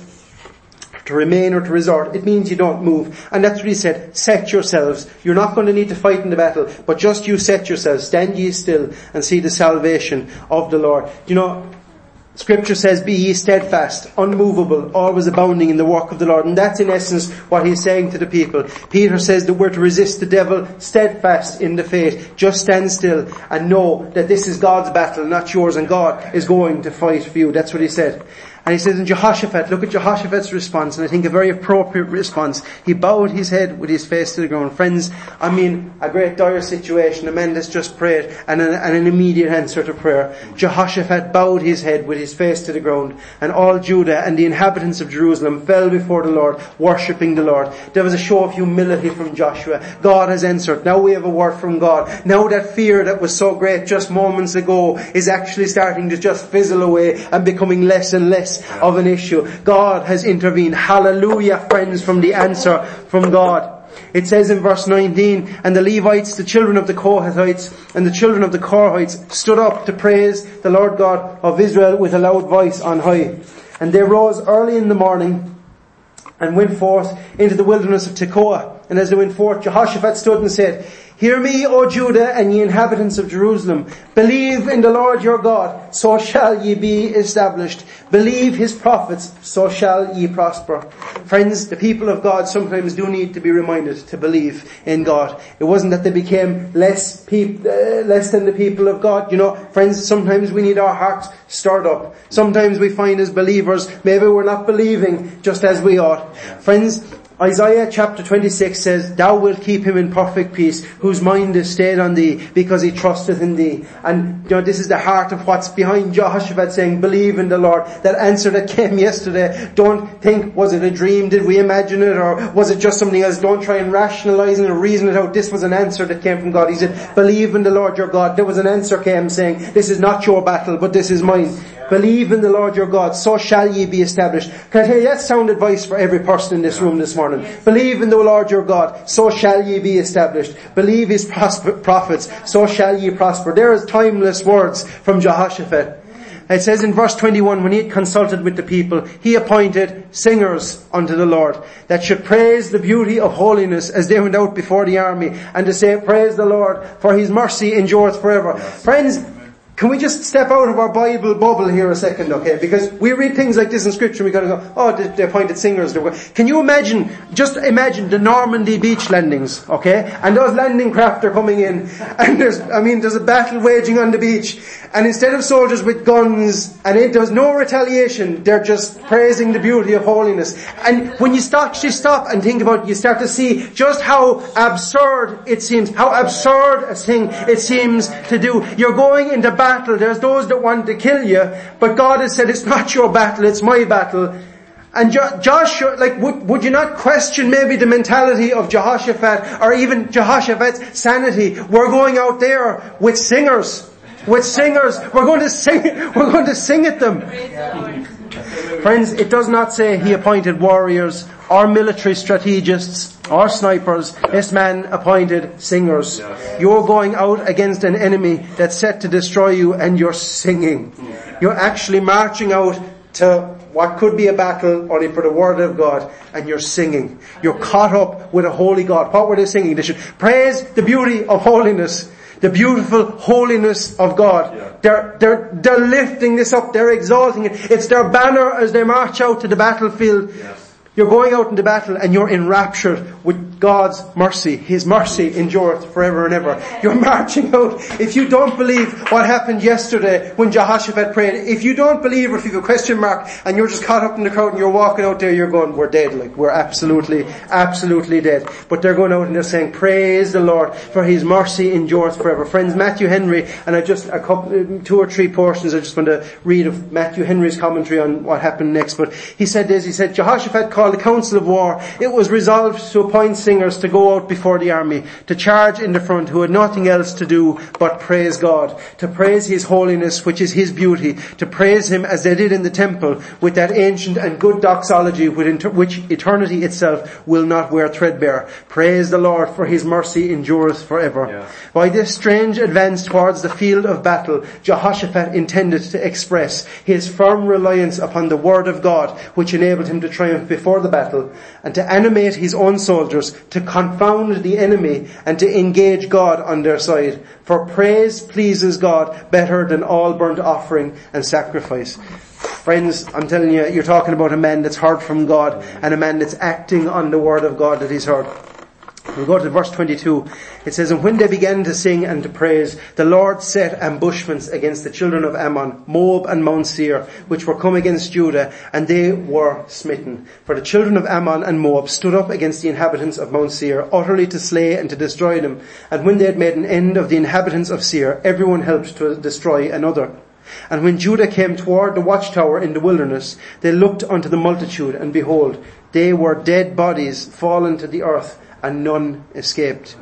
to remain or to resort. It means you don't move. And that's what he said, set yourselves. You're not going to need to fight in the battle, but just you set yourselves. Stand ye still and see the salvation of the Lord. You know, Scripture says, "Be ye steadfast, unmovable, always abounding in the work of the Lord." And that's in essence what he's saying to the people. Peter says that we're to resist the devil steadfast in the faith. Just stand still and know that this is God's battle, not yours, and God is going to fight for you. That's what he said. And he says in Jehoshaphat, look at Jehoshaphat's response, and I think a very appropriate response. He bowed his head with his face to the ground. Friends, I mean, a great dire situation, a man that's just prayed, and an, and an immediate answer to prayer. Jehoshaphat bowed his head with his face to the ground, and all Judah and the inhabitants of Jerusalem fell before the Lord, worshipping the Lord. There was a show of humility from Joshua. God has answered. Now we have a word from God. Now that fear that was so great just moments ago is actually starting to just fizzle away and becoming less and less of an issue. God has intervened. Hallelujah, friends, from the answer from God. It says in verse nineteen, and the Levites, the children of the Kohathites, and the children of the Korhites stood up to praise the Lord God of Israel with a loud voice on high. And they rose early in the morning and went forth into the wilderness of Tekoa. And as they went forth, Jehoshaphat stood and said, Hear me, O Judah, and ye inhabitants of Jerusalem. Believe in the Lord your God, so shall ye be established. Believe his prophets, so shall ye prosper. Friends, the people of God sometimes do need to be reminded to believe in God. It wasn't that they became less peop- uh, less than the people of God. You know, friends, sometimes we need our hearts stirred up. Sometimes we find as believers, maybe we're not believing just as we ought. Friends, Isaiah chapter twenty-six says, Thou wilt keep him in perfect peace, whose mind is stayed on thee, because he trusteth in thee. And, you know, this is the heart of what's behind Jehoshaphat saying, believe in the Lord. That answer that came yesterday, don't think, was it a dream? Did we imagine it? Or was it just something else? Don't try and rationalize it or reason it out. This was an answer that came from God. He said, believe in the Lord your God. There was an answer came saying, this is not your battle, but this is mine. Believe in the Lord your God, so shall ye be established. Can I tell you, that's sound advice for every person in this room this morning. Believe in the Lord your God, so shall ye be established. Believe his prosper- prophets, so shall ye prosper. There is timeless words from Jehoshaphat. It says in verse twenty-one, when he had consulted with the people, he appointed singers unto the Lord, that should praise the beauty of holiness as they went out before the army, and to say, praise the Lord, for his mercy endureth forever. Yes. Friends, can we just step out of our Bible bubble here a second, okay? Because we read things like this in Scripture and we gotta go, oh, they, they appointed singers. Can you imagine, just imagine the Normandy beach landings, okay? And those landing craft are coming in, and there's, I mean, there's a battle waging on the beach, and instead of soldiers with guns, and it, there's no retaliation, they're just praising the beauty of holiness. And when you stop, you stop and think about it, you start to see just how absurd it seems, how absurd a thing it seems to do. You're going into battle, there's those that want to kill you, but God has said it's not your battle, it's my battle. And jo- Joshua, like, would, would you not question maybe the mentality of Jehoshaphat, or even Jehoshaphat's sanity? We're going out there with singers, with singers, we're going to sing, we're going to sing at them. Friends, it does not say he appointed warriors, or military strategists, or snipers. This man appointed singers. You're going out against an enemy that's set to destroy you, and you're singing. You're actually marching out to what could be a battle only for the word of God, and you're singing. You're caught up with a holy God. What were they singing? They should praise the beauty of holiness, the beautiful holiness of God. Yeah. They're, they're, they're lifting this up, they're exalting it. It's their banner as they march out to the battlefield. Yes. You're going out into battle and you're enraptured with God's mercy. His mercy endureth forever and ever. You're marching out. If you don't believe what happened yesterday when Jehoshaphat prayed, if you don't believe, or if you have a question mark and you're just caught up in the crowd and you're walking out there, you're going, we're dead. Like, we're absolutely, absolutely dead. But they're going out and they're saying, praise the Lord, for his mercy endureth forever. Friends, Matthew Henry, and I just, a couple, two or three portions I just want to read of Matthew Henry's commentary on what happened next. But he said this, he said, Jehoshaphat called the council of war. It was resolved to appoint singers to go out before the army, to charge in the front, who had nothing else to do but praise God, to praise his holiness, which is his beauty, to praise him as they did in the temple, with that ancient and good doxology which eternity itself will not wear threadbare. Praise the Lord, for his mercy endureth forever. Yeah. By this strange advance towards the field of battle, Jehoshaphat intended to express his firm reliance upon the word of God, which enabled him to triumph before the battle, and to animate his own soldiers, to confound the enemy, and to engage God on their side. For praise pleases God better than all burnt offering and sacrifice. Friends, I'm telling you, you're talking about a man that's heard from God, and a man that's acting on the word of God that he's heard. We go to verse twenty-two. It says, "And when they began to sing and to praise, the Lord set ambushments against the children of Ammon, Moab and Mount Seir, which were come against Judah, and they were smitten. For the children of Ammon and Moab stood up against the inhabitants of Mount Seir, utterly to slay and to destroy them. And when they had made an end of the inhabitants of Seir, everyone helped to destroy another. And when Judah came toward the watchtower in the wilderness, they looked unto the multitude, and behold, they were dead bodies fallen to the earth, and none escaped."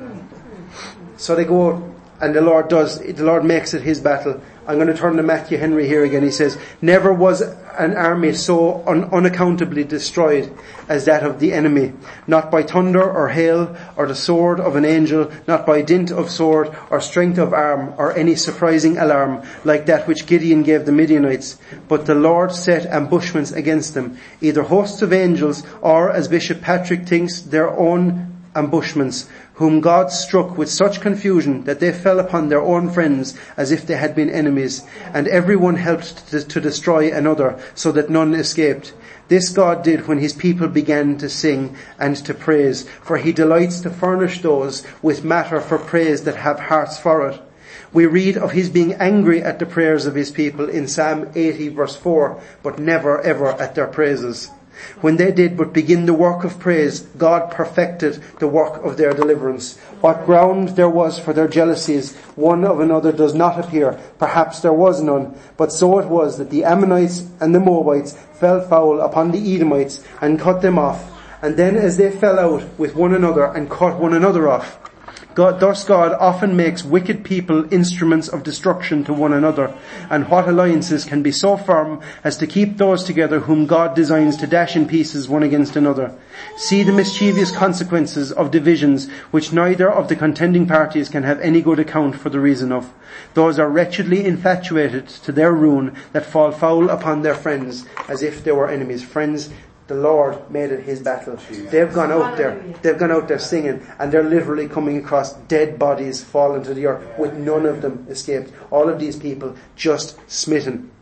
So they go out, and the Lord does, the Lord makes it his battle. I'm going to turn to Matthew Henry here again. He says, "Never was an army so un- unaccountably destroyed as that of the enemy, not by thunder or hail or the sword of an angel, not by dint of sword or strength of arm or any surprising alarm like that which Gideon gave the Midianites. But the Lord set ambushments against them, either hosts of angels or, as Bishop Patrick thinks, their own ambushments, whom God struck with such confusion that they fell upon their own friends as if they had been enemies, and every one helped to, to destroy another, so that none escaped. This God did when his people began to sing and to praise, for he delights to furnish those with matter for praise that have hearts for it. We read of his being angry at the prayers of his people in Psalm eighty verse four, but never ever at their praises. When they did but begin the work of praise, God perfected the work of their deliverance. What ground there was for their jealousies, one of another, does not appear. Perhaps there was none. But so it was that the Ammonites and the Moabites fell foul upon the Edomites and cut them off. And then as they fell out with one another and cut one another off, God, thus God often makes wicked people instruments of destruction to one another. And what alliances can be so firm as to keep those together whom God designs to dash in pieces one against another? See the mischievous consequences of divisions, which neither of the contending parties can have any good account for the reason of. Those are wretchedly infatuated to their ruin that fall foul upon their friends as if they were enemies." Friends, the Lord made it his battle. They've gone out there, they've gone out there singing, and they're literally coming across dead bodies fallen to the earth, with none of them escaped. All of these people just smitten.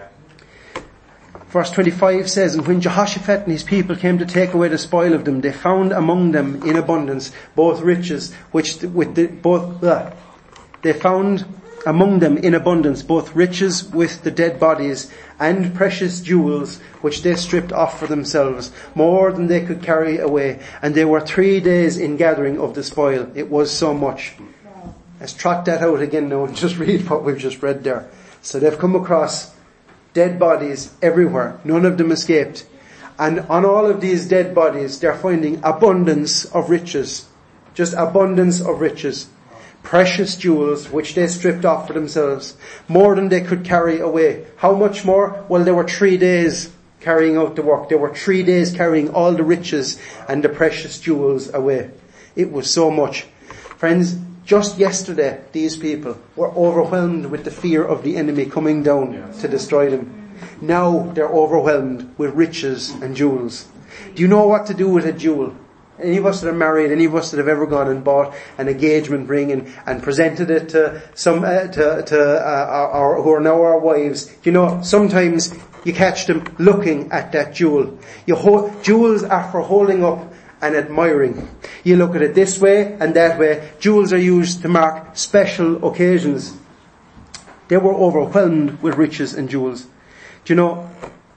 Verse twenty-five says, "And when Jehoshaphat and his people came to take away the spoil of them, they found among them in abundance both riches, which with the, both uh, they found among them in abundance both riches with the dead bodies and precious jewels which they stripped off for themselves, more than they could carry away. And they were three days in gathering of the spoil. It was so much." Let's trot that out again now and just read what we've just read there. So they've come across dead bodies everywhere. None of them escaped. And on all of these dead bodies, they're finding abundance of riches. Just abundance of riches. Precious jewels which they stripped off for themselves, more than they could carry away. How much more? Well, they were three days carrying out the work. They were three days carrying all the riches and the precious jewels away. It was so much. Friends, just yesterday, these people were overwhelmed with the fear of the enemy coming down yes. to destroy them. Now they're overwhelmed with riches and jewels. Do you know what to do with a jewel? Any of us that are married, any of us that have ever gone and bought an engagement ring and, and presented it to some, uh, to, to, uh, our, our, who are now our wives, you know, sometimes you catch them looking at that jewel. You hold, jewels are for holding up and admiring. You look at it this way and that way. Jewels are used to mark special occasions. They were overwhelmed with riches and jewels. Do you know,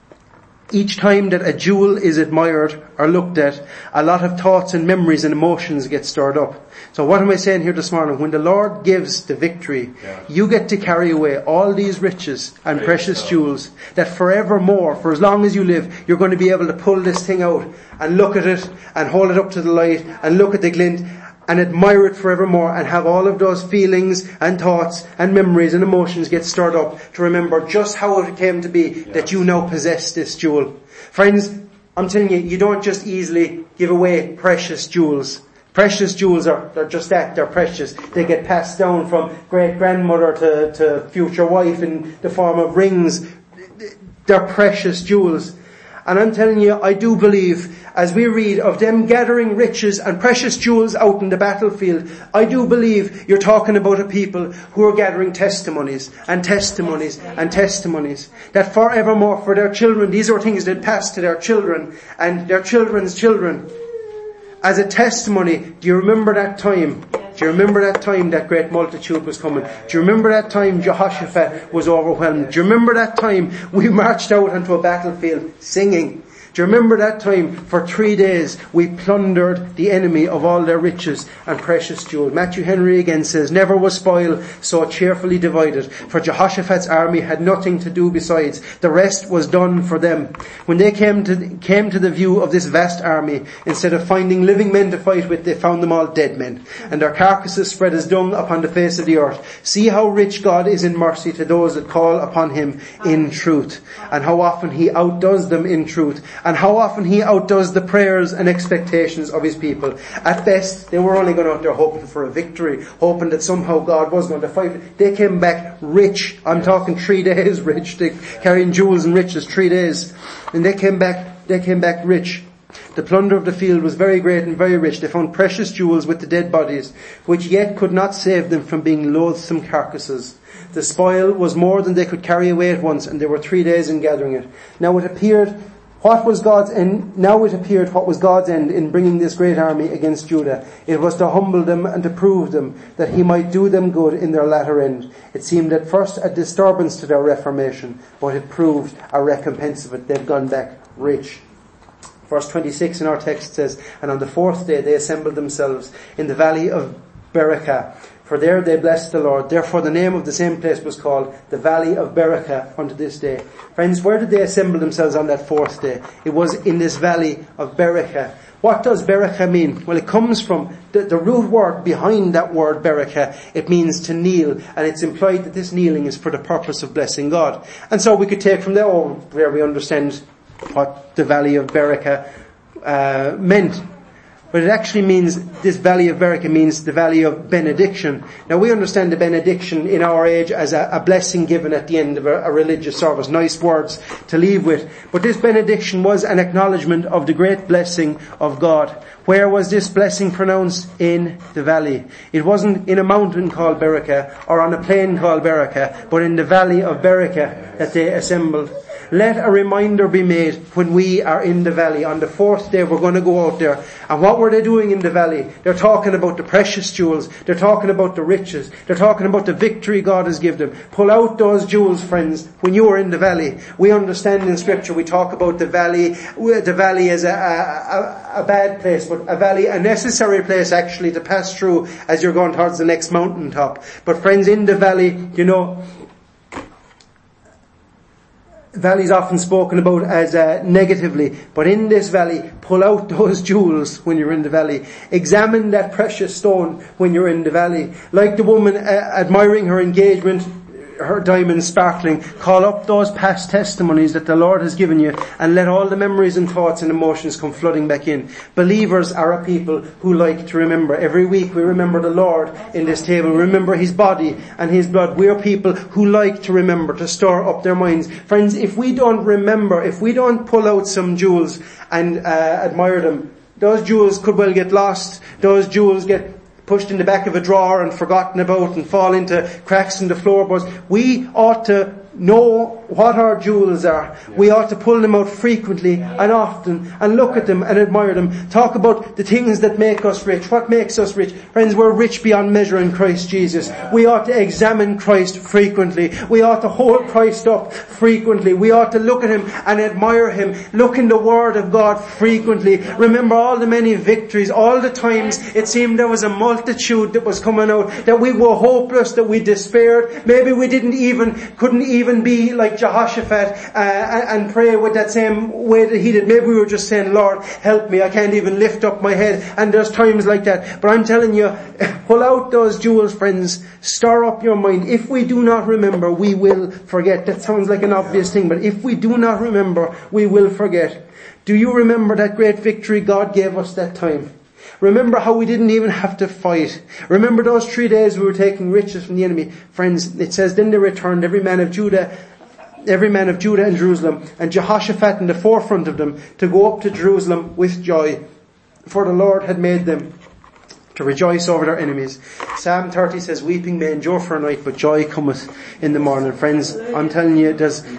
each time that a jewel is admired or looked at, a lot of thoughts and memories and emotions get stirred up. So what am I saying here this morning? When the Lord gives the victory, yeah. you get to carry away all these riches and Praise precious God. Jewels that forevermore, for as long as you live, you're going to be able to pull this thing out and look at it and hold it up to the light and look at the glint and admire it forevermore and have all of those feelings and thoughts and memories and emotions get stirred up to remember just how it came to be yes. that you now possess this jewel. Friends, I'm telling you, you don't just easily give away precious jewels. Precious jewels are, they're just that, they're precious. They get passed down from great grandmother to, to future wife in the form of rings. They're precious jewels. And I'm telling you, I do believe, as we read of them gathering riches and precious jewels out in the battlefield, I do believe you're talking about a people who are gathering testimonies and testimonies and testimonies. That forevermore for their children, these are things that pass to their children and their children's children. as a testimony. Do you remember that time? Do you remember that time that great multitude was coming? Do you remember that time Jehoshaphat was overwhelmed? Do you remember that time we marched out onto a battlefield singing? Do you remember that time for three days we plundered the enemy of all their riches and precious jewels? Matthew Henry again says, never was spoil so cheerfully divided, for Jehoshaphat's army had nothing to do besides. The rest was done for them. When they came to, came to the view of this vast army, instead of finding living men to fight with, they found them all dead men, and their carcasses spread as dung upon the face of the earth. See how rich God is in mercy to those that call upon him in truth, and how often he outdoes them in truth. And how often he outdoes the prayers and expectations of his people. At best, they were only going out there hoping for a victory, hoping that somehow God was going to fight. They came back rich. I'm talking three days rich. They carrying jewels and riches three days. And they came back, they came back rich. The plunder of the field was very great and very rich. They found precious jewels with the dead bodies, which yet could not save them from being loathsome carcasses. The spoil was more than they could carry away at once, and they were three days in gathering it. Now it appeared What was God's end? Now it appeared what was God's end in bringing this great army against Judah. It was to humble them and to prove them, that he might do them good in their latter end. It seemed at first a disturbance to their reformation, but it proved a recompense of it. They've gone back rich. Verse twenty-six in our text says, and on the fourth day they assembled themselves in the valley of Berekah. For there they blessed the Lord. Therefore the name of the same place was called the Valley of Berekah unto this day. Friends, where did they assemble themselves on that fourth day? It was in this Valley of Berekah. What does Berekah mean? Well, it comes from the, the root word behind that word Berekah. It means to kneel, and it's implied that this kneeling is for the purpose of blessing God. And so we could take from there, oh, where we understand what the Valley of Berekah uh, meant. But it actually means, this Valley of Berekah means the Valley of Benediction. Now we understand the benediction in our age as a, a blessing given at the end of a, a religious service. Nice words to leave with. But this benediction was an acknowledgement of the great blessing of God. Where was this blessing pronounced? In the valley. It wasn't in a mountain called Berekah or on a plain called Berekah, but in the Valley of Berekah that they assembled. Let a reminder be made when we are in the valley. On the fourth day we're going to go out there. And what were they doing in the valley? They're talking about the precious jewels. They're talking about the riches. They're talking about the victory God has given them. Pull out those jewels, friends, when you are in the valley. We understand in Scripture, we talk about the valley, the valley as a, a, a bad place, but a valley, a necessary place actually to pass through as you're going towards the next mountaintop. But friends, in the valley, you know, valley is often spoken about as uh, negatively, but in this valley, pull out those jewels when you're in the valley. Examine that precious stone when you're in the valley. Like the woman uh, admiring her engagement, her diamonds sparkling, call up those past testimonies that the Lord has given you and let all the memories and thoughts and emotions come flooding back in. Believers are a people who like to remember. Every week we remember the Lord in this table. We remember His body and His blood. We are people who like to remember, to store up their minds. Friends, if we don't remember, if we don't pull out some jewels and uh, admire them, those jewels could well get lost. Those jewels get pushed in the back of a drawer and forgotten about and fall into cracks in the floorboards. We ought to know what our jewels are. We ought to pull them out frequently and often and look at them and admire them. Talk about the things that make us rich. What makes us rich? Friends, we're rich beyond measure in Christ Jesus. We ought to examine Christ frequently. We ought to hold Christ up frequently. We ought to look at Him and admire Him. Look in the Word of God frequently. Remember all the many victories, all the times it seemed there was a multitude that was coming out, that we were hopeless, that we despaired. Maybe we didn't even, couldn't even even be like Jehoshaphat uh, and, and pray with that same way that he did. Maybe we were just saying, Lord, help me, I can't even lift up my head. And there's times like that. But I'm telling you, pull out those jewels, friends. Stir up your mind. If we do not remember, we will forget. That sounds like an obvious thing, but if we do not remember, we will forget. Do you remember that great victory God gave us that time? Remember how we didn't even have to fight. Remember those three days we were taking riches from the enemy. Friends, it says, then they returned, every man of Judah, every man of Judah and Jerusalem, and Jehoshaphat in the forefront of them, to go up to Jerusalem with joy. For the Lord had made them to rejoice over their enemies. Psalm thirty says, weeping may endure for a night, but joy cometh in the morning. Friends, I'm telling you, there's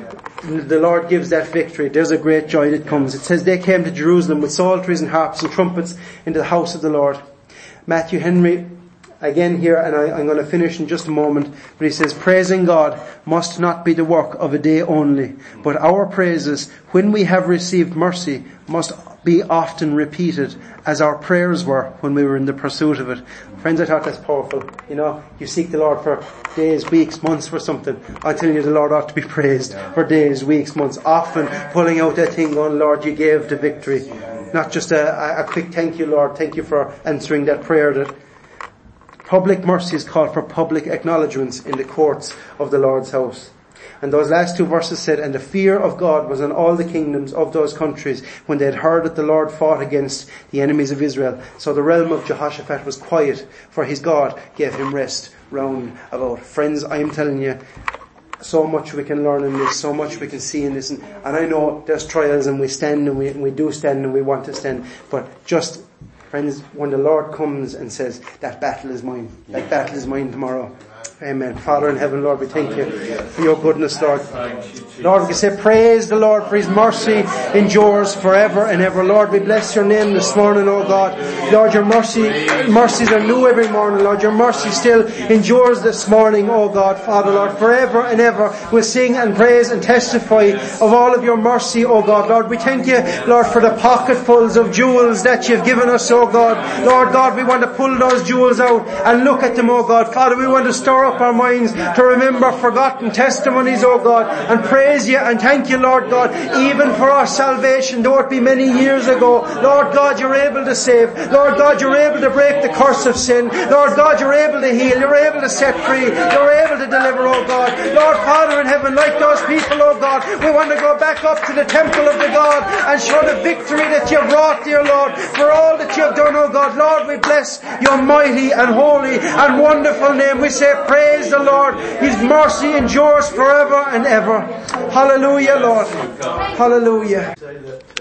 the Lord gives that victory, there's a great joy that comes. It says they came to Jerusalem with psalteries and harps and trumpets into the house of the Lord. Matthew Henry, again here, and I, I'm going to finish in just a moment, but he says, praising God must not be the work of a day only, but our praises, when we have received mercy, must be often repeated, as our prayers were when we were in the pursuit of it. Friends, I thought that's powerful. You know, you seek the Lord for days, weeks, months for something. I tell you, the Lord ought to be praised for days, weeks, months, often pulling out that thing going, Lord, you gave the victory. Not just a, a quick thank you, Lord, thank you for answering that prayer. That public mercy is called for public acknowledgements in the courts of the Lord's house. And those last two verses said, and the fear of God was on all the kingdoms of those countries when they had heard that the Lord fought against the enemies of Israel. So the realm of Jehoshaphat was quiet, for his God gave him rest round about. Friends, I am telling you, so much we can learn in this, so much we can see in this. And, and I know there's trials and we stand and we, and we do stand and we want to stand. But just, friends, when the Lord comes and says, that battle is mine, that battle is mine tomorrow. Amen. Father in heaven, Lord, we thank you for your goodness, Lord. Lord, we can say praise the Lord for his mercy endures forever and ever. Lord, we bless your name this morning, oh God. Lord, your mercy, mercies are new every morning, Lord. Your mercy still endures this morning, oh God. Father, Lord, forever and ever we'll sing and praise and testify of all of your mercy, oh God. Lord, we thank you, Lord, for the pocketfuls of jewels that you've given us, oh God. Lord God, we want to pull those jewels out and look at them, oh God. Father, we want to stir up our minds to remember forgotten testimonies, oh God, and praise you and thank you, Lord God, even for our salvation, though it be many years ago. Lord God, you're able to save. Lord God, you're able to break the curse of sin. Lord God, you're able to heal. You're able to set free. You're able to deliver, oh God. Lord Father in heaven, like those people, oh God, we want to go back up to the temple of the God and show the victory that you've wrought, dear Lord, for all that you've done, oh God. Lord, we bless your mighty and holy and wonderful name. We say, praise the Lord. His mercy endures forever and ever. Hallelujah, Lord. Hallelujah.